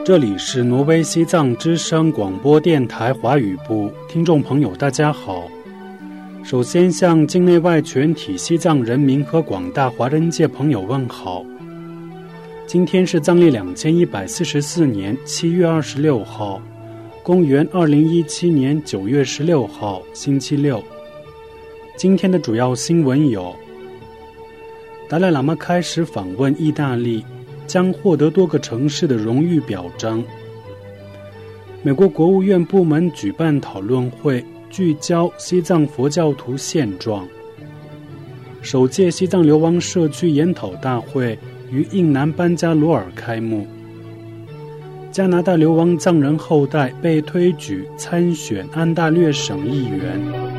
这里是挪威西藏之声广播电台华语部，听众朋友大家好。首先向境内外全体西藏人民和广大华人界朋友问好。今天是藏历2144年7月26号，公元2017年9月16号，星期六。今天的主要新闻有：达赖喇嘛开始访问意大利，将获得多个城市的荣誉表彰。美国国务院部门举办讨论会，聚焦西藏佛教徒现状。首届西藏流亡社区研讨大会于印南班加罗尔开幕。加拿大流亡藏人后代被推举参选安大略省议员。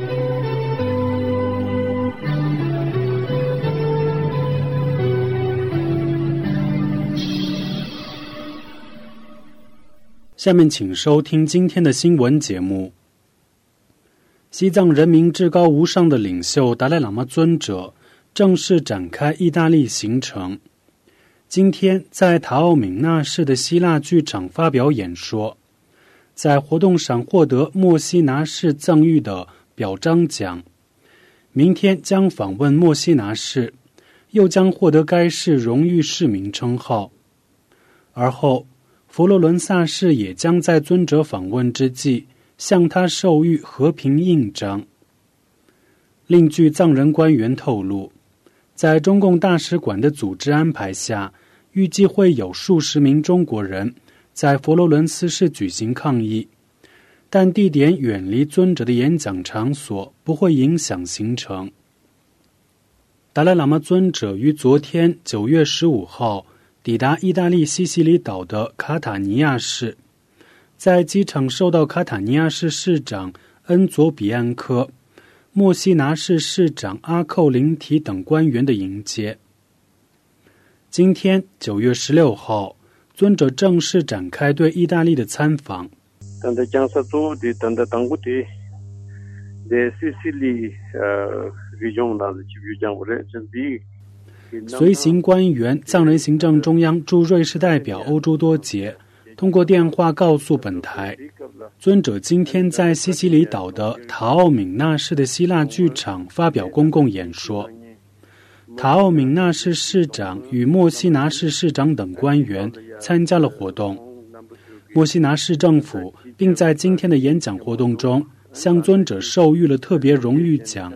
下面请收听今天的新闻节目。西藏人民至高无上的领袖达赖喇嘛尊者正式展开意大利行程。今天在塔奥敏纳市的希腊剧场发表演说，在活动上获得墨西拿市赠予的表彰奖。明天将访问墨西拿市，又将获得该市荣誉市民称号。而后佛罗伦萨市也将在尊者访问之际向他授予和平印章。另据藏人官员透露，在中共大使馆的组织安排下，预计会有数十名中国人在佛罗伦斯市举行抗议，但地点远离尊者的演讲场所，不会影响行程。达赖喇嘛尊者于昨天9月15号抵达意大利西西里岛的卡塔尼亚市，在机场受到卡塔尼亚市市长恩佐比安科、墨西拿市市长阿寇林提等官员的迎接。今天9月16号，尊者正式展开对意大利的参访。随行官员藏人行政中央驻瑞士代表欧朱多杰通过电话告诉本台，尊者今天在西西里岛的塔奥敏纳市的希腊剧场发表公共演说。塔奥敏纳市市长与墨西拿市市长等官员参加了活动。墨西拿市政府并在今天的演讲活动中向尊者授予了特别荣誉奖。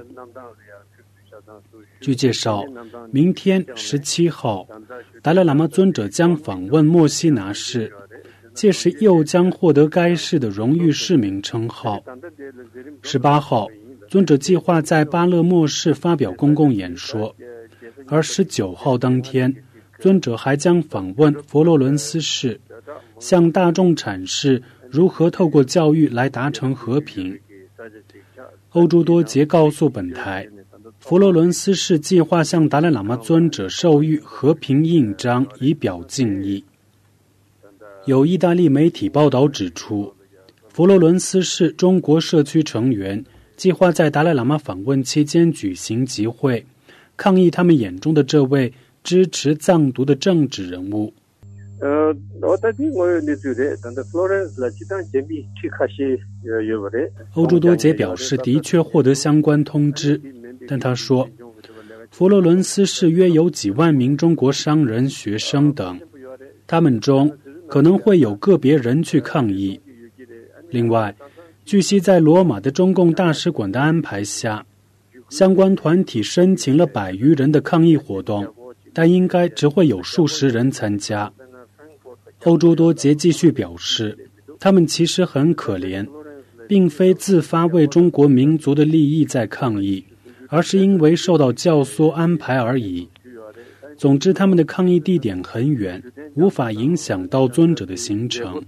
据介绍，明天17号，达赖喇嘛尊者将访问墨西拿市，届时又将获得该市的荣誉市民称号。18号，尊者计划在巴勒莫市发表公共演说，而19号当天，尊者还将访问佛罗伦斯市，向大众阐释如何透过教育来达成和平。欧朱多杰告诉本台，佛罗伦斯市计划向达赖喇嘛尊者授予和平印章以表敬意。有意大利媒体报道指出，佛罗伦斯市中国社区成员计划在达赖喇嘛访问期间举行集会，抗议他们眼中的这位支持藏独的政治人物。欧朱多杰表示的确获得相关通知，但他说，佛罗伦斯市约有几万名中国商人、学生等，他们中可能会有个别人去抗议。另外，据悉在罗马的中共大使馆的安排下，相关团体申请了100余人的抗议活动，但应该只会有数十人参加。欧朱多杰继续表示，他们其实很可怜，并非自发为中国民族的利益在抗议，而是因为受到教唆安排而已。总之，他们的抗议地点很远，无法影响到尊者的行程。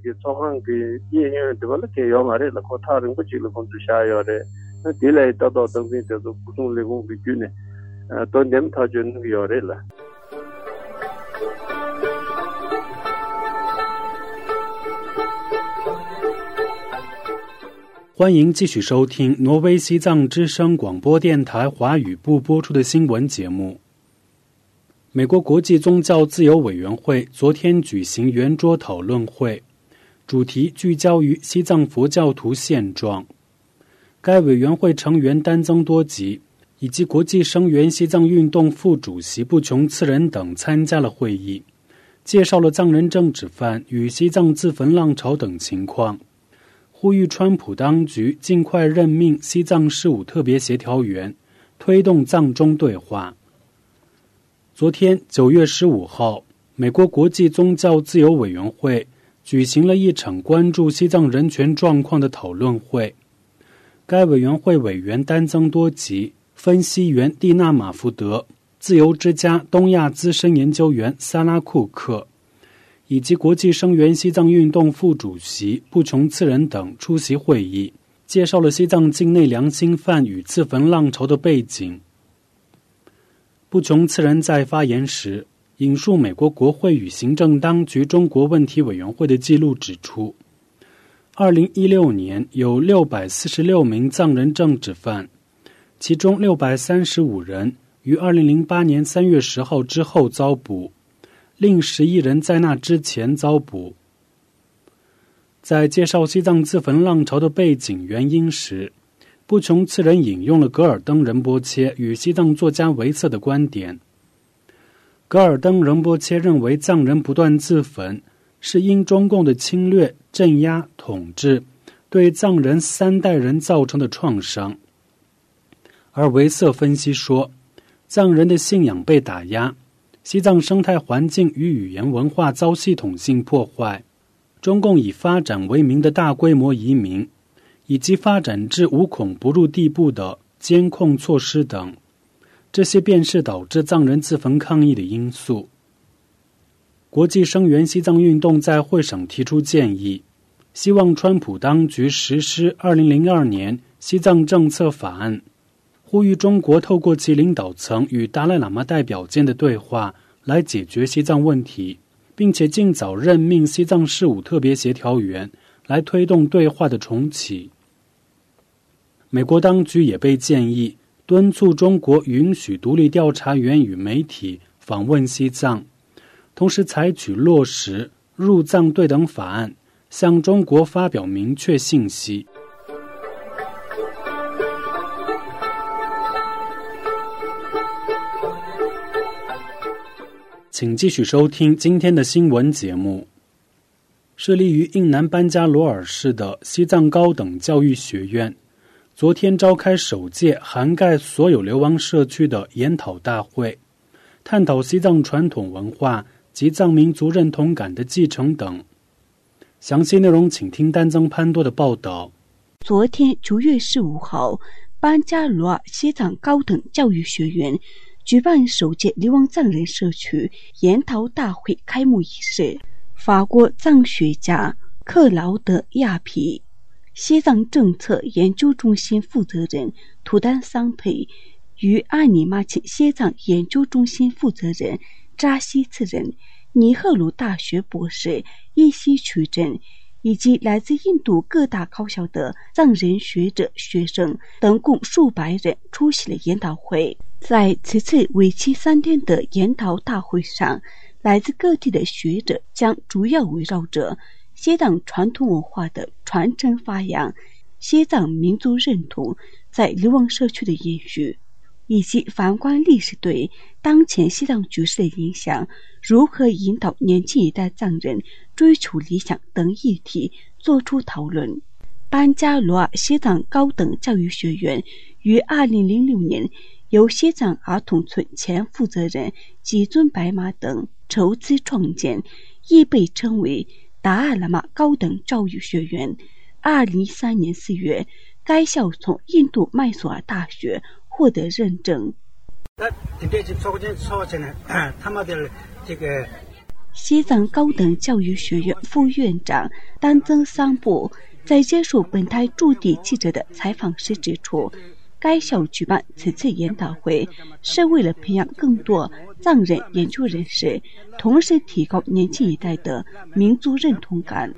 欢迎继续收听挪威西藏之声广播电台华语部播出的新闻节目。 美国国际宗教自由委员会昨天举行圆桌讨论会，主题聚焦于西藏佛教徒现状。该委员会成员丹增多吉以及国际声援西藏运动副主席布琼次仁等参加了会议，介绍了藏人政治犯与西藏自焚浪潮等情况，呼吁川普当局尽快任命西藏事务特别协调员，推动藏中对话。昨天9月15号，美国国际宗教自由委员会举行了一场关注西藏人权状况的讨论会。该委员会委员丹增多吉、分析员蒂娜马福德、自由之家东亚资深研究员萨拉库克以及国际声援西藏运动副主席布琼次仁等出席会议，介绍了西藏境内良心犯与自焚浪潮的背景。布琼次仁在发言时引述美国国会与行政当局中国问题委员会的记录指出，2016年有646名藏人政治犯，其中635人于2008年3月10号之后遭捕，另11人在那之前遭捕。在介绍西藏自焚浪潮的背景原因时，布琼次仁引用了噶尔登仁波切与西藏作家维瑟的观点。噶尔登仁波切认为藏人不断自焚是因中共的侵略、镇压、统治对藏人3代人造成的创伤。而维瑟分析说，藏人的信仰被打压，西藏生态环境与语言文化遭系统性破坏，中共以发展为名的大规模移民，以及发展至无孔不入地步的监控措施等，这些便是导致藏人自焚抗议的因素。国际声援西藏运动在会上提出建议，希望川普当局实施2002年西藏政策法案，呼吁中国透过其领导层与达赖喇嘛代表间的对话来解决西藏问题，并且尽早任命西藏事务特别协调员来推动对话的重启。美国当局也被建议敦促中国允许独立调查员与媒体访问西藏，同时采取落实入藏对等法案，向中国发表明确信息。请继续收听今天的新闻节目。设立于印南班加罗尔市的西藏高等教育学院昨天召开首届涵盖所有流亡社区的研讨大会，探讨西藏传统文化及藏民族认同感的继承等。详细内容请听丹增潘多的报道。 昨天9月15号，班加罗尔西藏高等教育学院举办首届流亡藏人社区研讨大会开幕仪式。法国藏学家克劳德·亚皮、西藏政策研究中心负责人图丹桑佩与阿尼玛钦西藏研究中心负责人扎西次仁、尼赫鲁大学博士伊西曲珍以及来自印度各大高校的藏人学者、学生等共数百人出席了研讨会。在此次为期3天的研讨大会上，来自各地的学者将主要围绕着西藏传统文化的传承发扬、西藏民族认同在流亡社区的延续，以及反观历史对当前西藏局势的影响，如何引导年轻一代藏人追求理想等议题作出讨论。班加罗尔西藏高等教育学院于2006年由西藏儿童村前负责人吉尊白马等筹资创建，亦被称为达尔喇嘛高等教育学院。2013年4月，该校从印度麦索尔大学获得认证。西藏高等教育学院副院长丹增桑布在接受本台驻地记者的采访时指出，该校举办此次研讨会是为了培养更多藏人研究人士，同时提高年轻一代的民族认同感。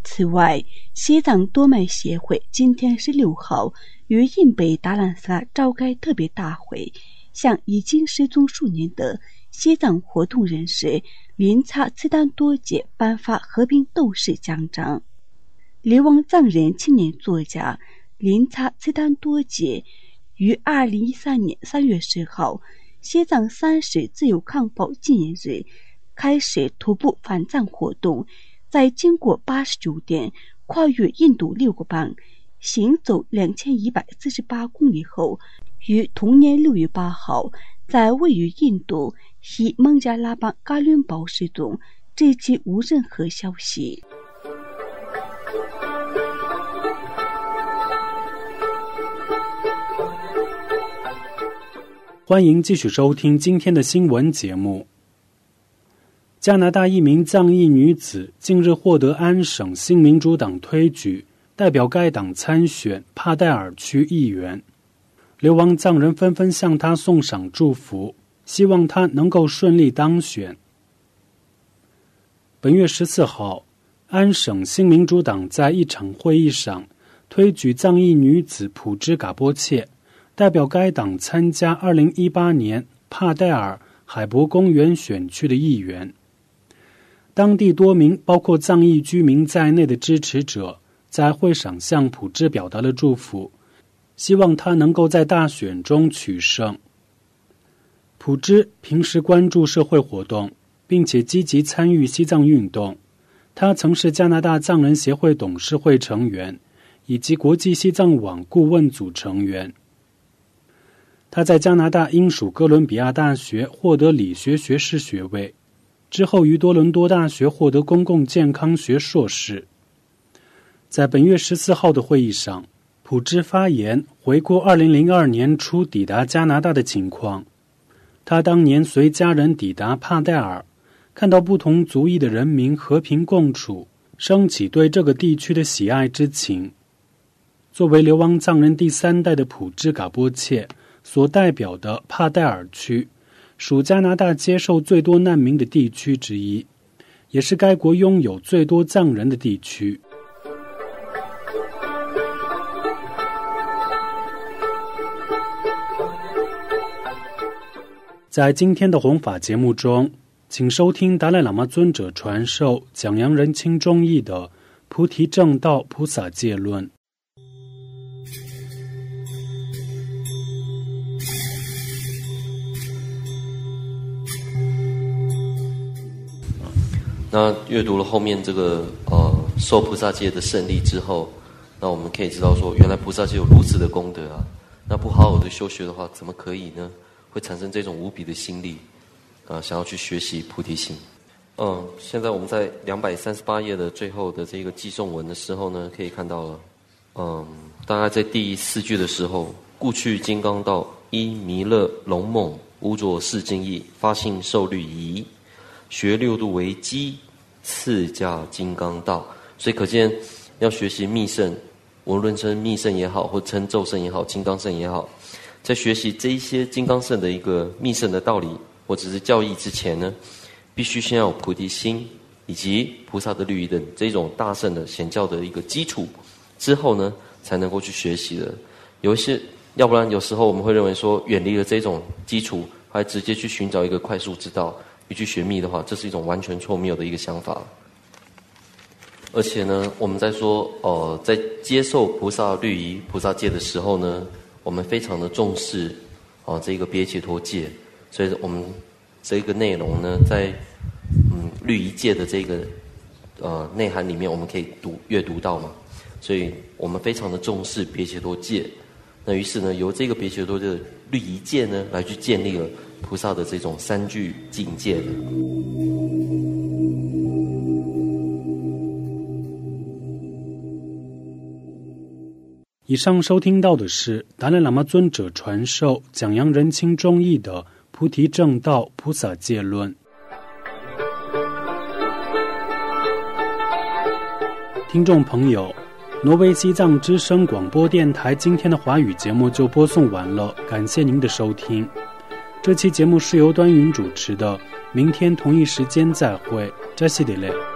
此外，西藏多脉协会今天16号于印北达兰萨召开特别大会，向已经失踪数年的西藏活动人士林查次丹多杰颁发和平斗士奖章。流亡藏人青年作家林查次丹多杰于2013年3月10号西藏30自由抗暴纪念日开始徒步反藏活动，在经过89天跨越印度6个邦，行走2148公里后，于同年6月8号在位于印度西孟加拉邦嘎伦堡失踪，至今无任何消息。 欢迎继续收听今天的新闻节目。加拿大一名藏裔女子近日获得安省新民主党推举，代表该党参选帕代尔区议员。流亡藏人纷纷向她送上祝福，希望她能够顺利当选。本月14号，安省新民主党在一场会议上推举藏裔女子普芝嘎波切，代表该党参加2018年帕代尔海博公园选区的议员。当地多名包括藏裔居民在内的支持者在会上向普芝表达了祝福，希望他能够在大选中取胜。普芝平时关注社会活动，并且积极参与西藏运动。他曾是加拿大藏人协会董事会成员，以及国际西藏网顾问组成员。他在加拿大英属哥伦比亚大学获得理学学士学位，之后于多伦多大学获得公共健康学硕士。在本月14号的会议上，普芝发言回顾2002年初抵达加拿大的情况。他当年随家人抵达帕代尔，看到不同族裔的人民和平共处，升起对这个地区的喜爱之情。作为流亡藏人第3代的普芝嘎波切所代表的帕代尔区，属加拿大接受最多难民的地区之一，也是该国拥有最多藏人的地区。在今天的弘法节目中，请收听达赖喇嘛尊者传授讲扬人亲中义的菩提正道菩萨戒论。 那阅读了后面这个受菩萨戒的胜利之后，那我们可以知道说，原来菩萨戒有如此的功德啊！那不好好的修学的话，怎么可以呢？会产生这种无比的心力，想要去学习菩提心。现在我们在238页的最后的这个记诵文的时候呢，可以看到了，大概在第4句的时候，故去金刚道，依弥勒龙梦，无着世经义，发心受律仪，学6度为基，次驾金刚道。所以可见要学习密圣，无论称密圣也好，或称咒圣也好，金刚圣也好，在学习这一些金刚圣的一个密圣的道理或者是教义之前呢，必须先要有菩提心以及菩萨的律仪等这种大圣的显教的一个基础之后呢，才能够去学习的。有一些要不然有时候我们会认为说，远离了这种基础，还直接去寻找一个快速之道去学密的话，这是一种完全错谬的一个想法。而且呢，我们在说在接受菩萨律仪菩萨戒的时候呢，我们非常的重视这个别解脱戒，所以我们这个内容呢，在律仪戒的这个内涵里面，我们可以阅读到嘛，所以我们非常的重视别解脱戒。那于是呢，由这个别解脱的律仪戒呢，来去建立了菩萨的这种3具境界的。 以上收听到的是达赖喇嘛尊者传授讲扬人亲中义的菩提正道菩萨戒论。听众朋友，挪威西藏之声广播电台今天的华语节目就播送完了，感谢您的收听。这期节目是由端云主持的，明天同一时间再会，扎西德勒。